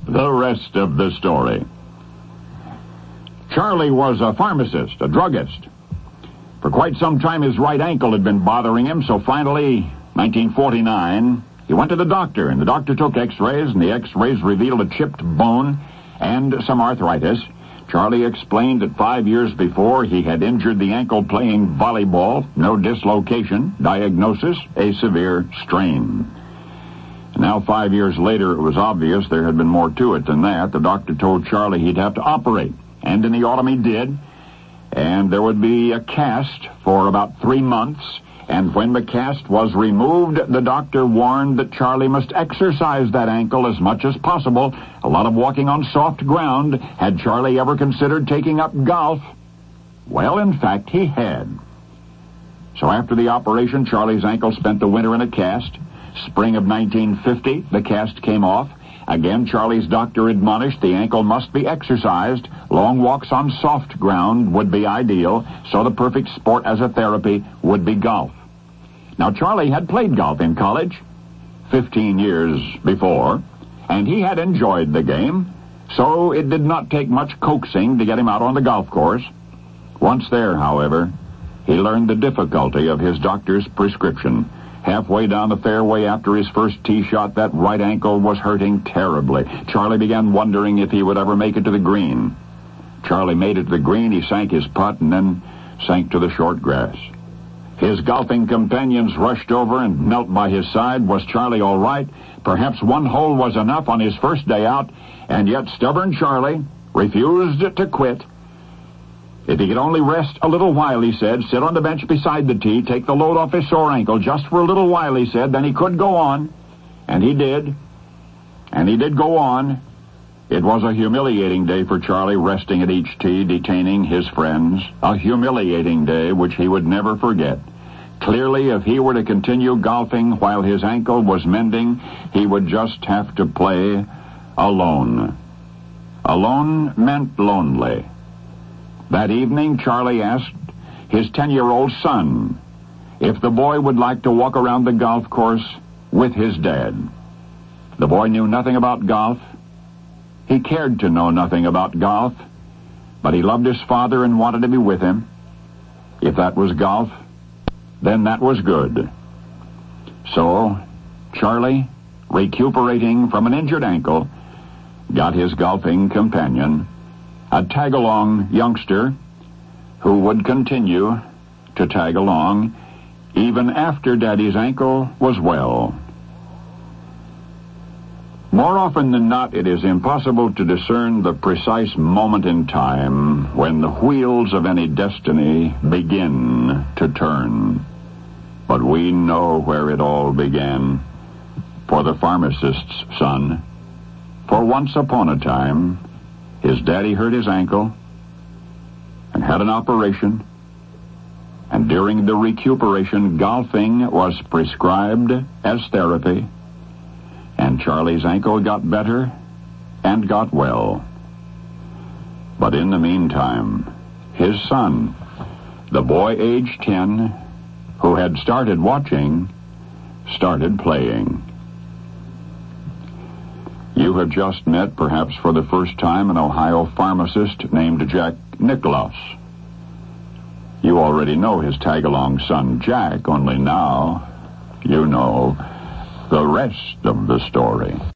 The rest of the story. Charlie was a pharmacist, a druggist. For quite some time, his right ankle had been bothering him, so finally, 1949, he went to the doctor, and the doctor took x-rays, and the x-rays revealed a chipped bone and some arthritis. Charlie explained that 5 years before, he had injured the ankle playing volleyball. No dislocation. Diagnosis, a severe strain. And now, 5 years later, it was obvious there had been more to it than that. The doctor told Charlie he'd have to operate. And in the autumn he did. And there would be a cast for about 3 months. And when the cast was removed, the doctor warned that Charlie must exercise that ankle as much as possible. A lot of walking on soft ground. Had Charlie ever considered taking up golf? Well, in fact, he had. So after the operation, Charlie's ankle spent the winter in a cast. Spring of 1950, the cast came off. Again, Charlie's doctor admonished the ankle must be exercised. Long walks on soft ground would be ideal, so the perfect sport as a therapy would be golf. Now, Charlie had played golf in college 15 years before, and he had enjoyed the game, so it did not take much coaxing to get him out on the golf course. Once there, however, he learned the difficulty of his doctor's prescription. Halfway down the fairway after his first tee shot, that right ankle was hurting terribly. Charlie began wondering if he would ever make it to the green. Charlie made it to the green, he sank his putt, and then sank to the short grass. His golfing companions rushed over and knelt by his side. Was Charlie all right? Perhaps one hole was enough on his first day out, and yet stubborn Charlie refused to quit. If he could only rest a little while, he said, sit on the bench beside the tee, take the load off his sore ankle just for a little while, he said, then he could go on. And he did. And he did go on. It was a humiliating day for Charlie, resting at each tee, detaining his friends. A humiliating day which he would never forget. Clearly, if he were to continue golfing while his ankle was mending, he would just have to play alone. Alone meant lonely. That evening, Charlie asked his 10-year-old son if the boy would like to walk around the golf course with his dad. The boy knew nothing about golf. He cared to know nothing about golf, but he loved his father and wanted to be with him. If that was golf, then that was good. So, Charlie, recuperating from an injured ankle, got his golfing companion, a tag-along youngster who would continue to tag along even after Daddy's ankle was well. More often than not, it is impossible to discern the precise moment in time when the wheels of any destiny begin to turn. But we know where it all began. For the pharmacist's son, for once upon a time, his daddy hurt his ankle and had an operation, and during the recuperation, golfing was prescribed as therapy, and Charlie's ankle got better and got well. But in the meantime, his son, the boy aged 10, who had started watching, started playing. You have just met, perhaps for the first time, an Ohio pharmacist named Jack Nicklaus. You already know his tag-along son, Jack, only now you know the rest of the story.